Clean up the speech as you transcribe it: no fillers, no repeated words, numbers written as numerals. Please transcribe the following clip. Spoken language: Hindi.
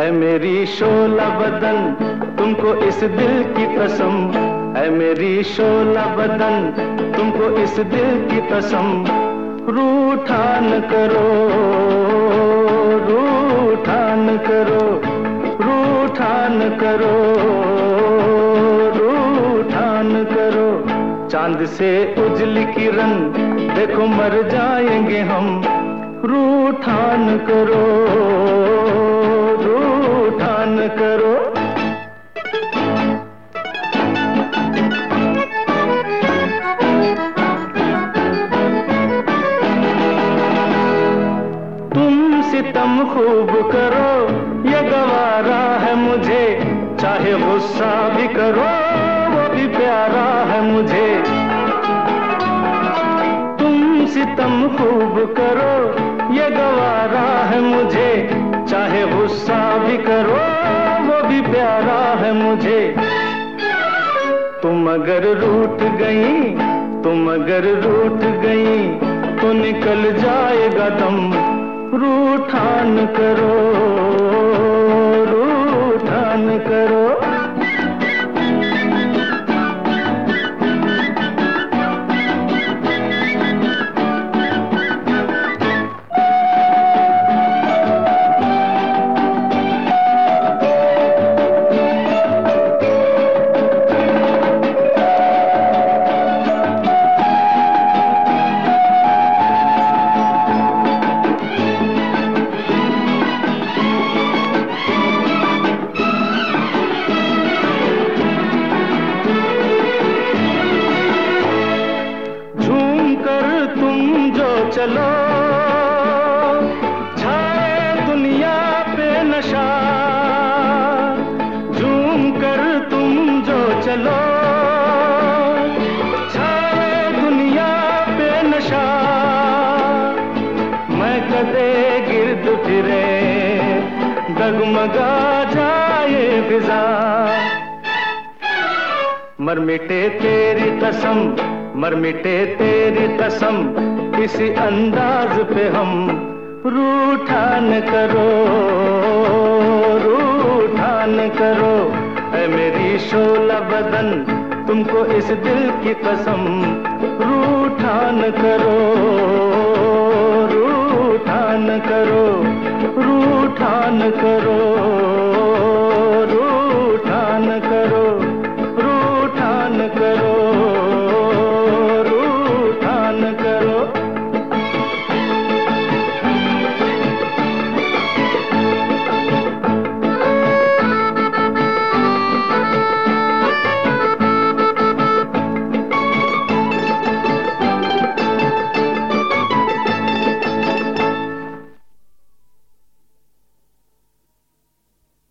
है मेरी शोला बदन तुमको इस दिल की कसम, है मेरी शोला बदन तुमको इस दिल की कसम। रूठा न करो, रूठा न करो, रूठा न करो, रूठा न करो। चांद से उजली किरण देखो मर जाएंगे हम। रूठा न करो, रूठा न करो। तुम सितम खूब करो ये गवारा है मुझे, चाहे गुस्सा भी करो वो भी प्यारा है मुझे। तुम सितम खूब करो ये गवारा है मुझे, चाहे गुस्सा भी करो वो भी प्यारा है मुझे। तुम अगर रूठ गई, तुम अगर रूठ गई तो निकल जाएगा दम। रूठा न करो, रूठा न करो। चलो छाए दुनिया पे नशा, झूम कर तुम जो चलो छाए दुनिया पे नशा। मैं कदे गिर्द फिरे डगमगा जाए फिजा, मर मिटे तेरी कसम, मर मिटे तेरी कसम इसी अंदाज पे हम। रूठा न करो, रूठा न करो, है मेरी शोला बदन तुमको इस दिल की कसम। रूठा न करो, रूठा न करो, रूठा न करो।